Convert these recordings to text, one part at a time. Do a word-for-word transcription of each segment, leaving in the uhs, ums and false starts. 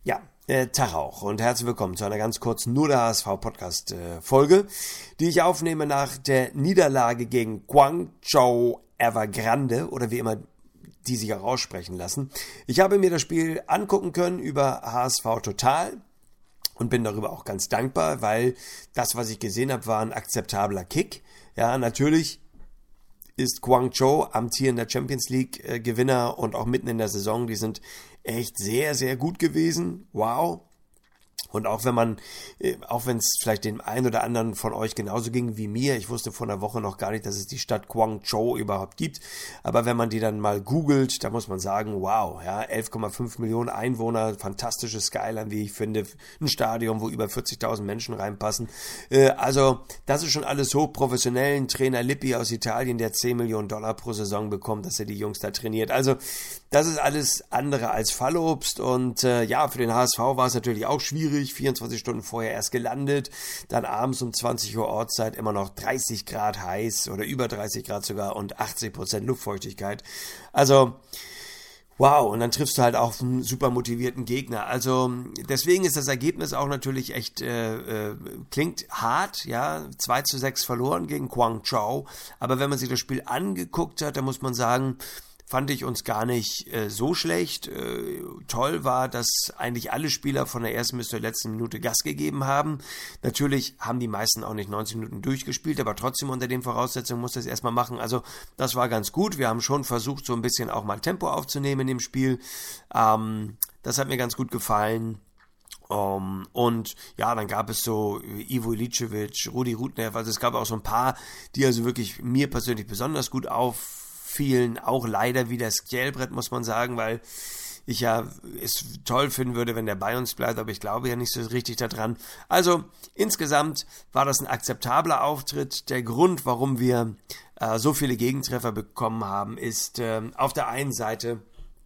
Ja, äh, Tag auch und herzlich willkommen zu einer ganz kurzen Nur der H S V-Podcast-Folge, äh, die ich aufnehme nach der Niederlage gegen Guangzhou Evergrande oder wie immer die sich auch aussprechen lassen. Ich habe mir das Spiel angucken können über H S V Total und bin darüber auch ganz dankbar, weil das, was ich gesehen habe, war ein akzeptabler Kick. Ja, natürlich ist Guangzhou amtierender Champions League äh, Gewinner und auch mitten in der Saison, die sind echt sehr, sehr gut gewesen. Wow. Und auch wenn man, auch wenn es vielleicht dem einen oder anderen von euch genauso ging wie mir, ich wusste vor einer Woche noch gar nicht, dass es die Stadt Guangzhou überhaupt gibt, aber wenn man die dann mal googelt, da muss man sagen, wow, ja, elf Komma fünf Millionen Einwohner, fantastische Skyline, wie ich finde, ein Stadion, wo über vierzigtausend Menschen reinpassen, also das ist schon alles hochprofessionell, ein Trainer Lippi aus Italien, der zehn Millionen Dollar pro Saison bekommt, dass er die Jungs da trainiert, also das ist alles andere als Fallobst und äh, ja, für den H S V war es natürlich auch schwierig, vierundzwanzig Stunden vorher erst gelandet, dann abends um zwanzig Uhr Ortszeit immer noch dreißig Grad heiß oder über dreißig Grad sogar und achtzig Prozent Luftfeuchtigkeit. Also wow, und dann triffst du halt auch einen super motivierten Gegner. Also deswegen ist das Ergebnis auch natürlich echt, äh, äh, klingt hart, ja, zwei zu sechs verloren gegen Guangzhou, aber wenn man sich das Spiel angeguckt hat, dann muss man sagen, fand ich uns gar nicht äh, so schlecht. Äh, toll war, dass eigentlich alle Spieler von der ersten bis zur letzten Minute Gas gegeben haben. Natürlich haben die meisten auch nicht neunzig Minuten durchgespielt, aber trotzdem unter den Voraussetzungen musste es erstmal machen. Also das war ganz gut. Wir haben schon versucht, so ein bisschen auch mal Tempo aufzunehmen in dem Spiel. Ähm, das hat mir ganz gut gefallen. Um, und ja, dann gab es so Ivo Iličević, Rudi Rudnev, also es gab auch so ein paar, die also wirklich mir persönlich besonders gut auf vielen auch leider wie das Skjelbrett, muss man sagen, weil ich ja es toll finden würde, wenn der bei uns bleibt, aber ich glaube ja nicht so richtig daran. Also insgesamt war das ein akzeptabler Auftritt. Der Grund, warum wir äh, so viele Gegentreffer bekommen haben, ist äh, auf der einen Seite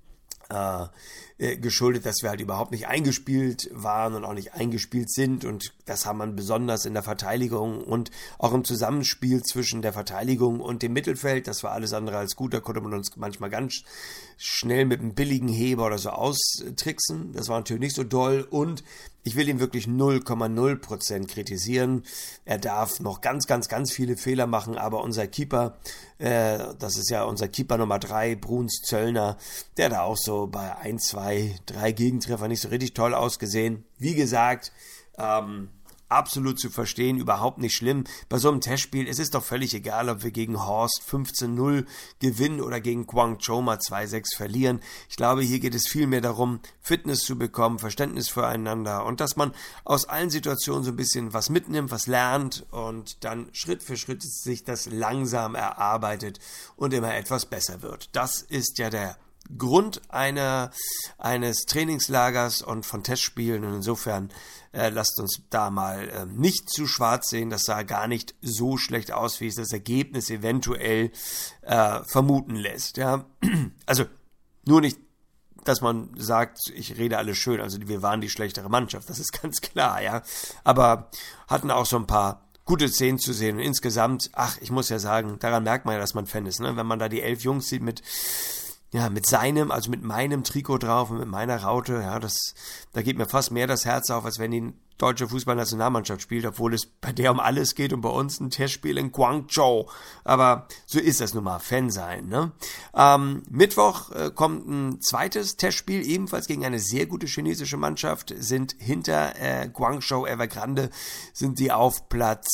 Äh, äh, geschuldet, dass wir halt überhaupt nicht eingespielt waren und auch nicht eingespielt sind und das haben wir besonders in der Verteidigung und auch im Zusammenspiel zwischen der Verteidigung und dem Mittelfeld, das war alles andere als gut, da konnte man uns manchmal ganz schnell mit einem billigen Heber oder so austricksen, das war natürlich nicht so doll und ich will ihn wirklich null Komma null Prozent kritisieren. Er darf noch ganz, ganz, ganz viele Fehler machen, aber unser Keeper, äh, das ist ja unser Keeper Nummer drei, Bruns Zöllner, der da auch so bei ein, zwei, drei Gegentreffer nicht so richtig toll ausgesehen. Wie gesagt, ähm, absolut zu verstehen, überhaupt nicht schlimm. Bei so einem Testspiel, es ist doch völlig egal, ob wir gegen Horst fünfzehn null gewinnen oder gegen Guangzhou mal zwei sechs verlieren. Ich glaube, hier geht es viel mehr darum, Fitness zu bekommen, Verständnis füreinander und dass man aus allen Situationen so ein bisschen was mitnimmt, was lernt und dann Schritt für Schritt sich das langsam erarbeitet und immer etwas besser wird. Das ist ja der Grund einer, eines Trainingslagers und von Testspielen und insofern äh, lasst uns da mal äh, nicht zu schwarz sehen, das sah gar nicht so schlecht aus, wie es das Ergebnis eventuell äh, vermuten lässt, ja, also nur nicht, dass man sagt, ich rede alles schön, also wir waren die schlechtere Mannschaft, das ist ganz klar, ja, aber hatten auch so ein paar gute Szenen zu sehen und insgesamt, ach, ich muss ja sagen, daran merkt man ja, dass man Fan ist, ne, wenn man da die elf Jungs sieht mit Ja, mit seinem, also mit meinem Trikot drauf und mit meiner Raute, ja, das, da geht mir fast mehr das Herz auf, als wenn die deutsche Fußballnationalmannschaft spielt, obwohl es bei der um alles geht und bei uns ein Testspiel in Guangzhou. Aber so ist das nun mal, Fan sein, ne? Ähm, Mittwoch äh, kommt ein zweites Testspiel, ebenfalls gegen eine sehr gute chinesische Mannschaft, sind hinter äh, Guangzhou Evergrande, sind die auf Platz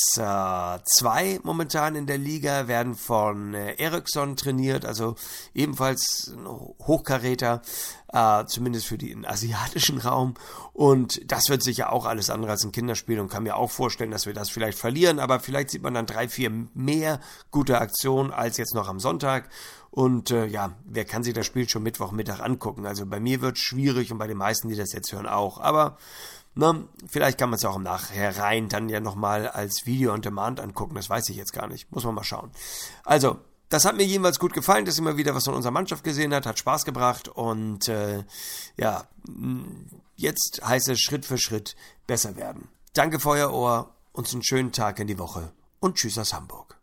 zwei äh, momentan in der Liga, werden von äh, Ericsson trainiert, also ebenfalls ein Hochkaräter, äh, zumindest für den asiatischen Raum und das wird sicher auch alles andere als ein Kinderspiel und kann mir auch vorstellen, dass wir das vielleicht verlieren, aber vielleicht sieht man dann drei, vier mehr gute Aktionen als jetzt noch am Sonntag und äh, ja, wer kann sich das Spiel schon Mittwochmittag angucken, also bei mir wird es schwierig und bei den meisten, die das jetzt hören, auch, aber na, vielleicht kann man es auch im Nachhinein dann ja nochmal als Video on Demand angucken, das weiß ich jetzt gar nicht, muss man mal schauen. Also, das hat mir jedenfalls gut gefallen, dass immer wieder was von unserer Mannschaft gesehen hat, hat Spaß gebracht und äh, ja, jetzt heißt es Schritt für Schritt besser werden. Danke für euer Ohr und einen schönen Tag in die Woche und tschüss aus Hamburg.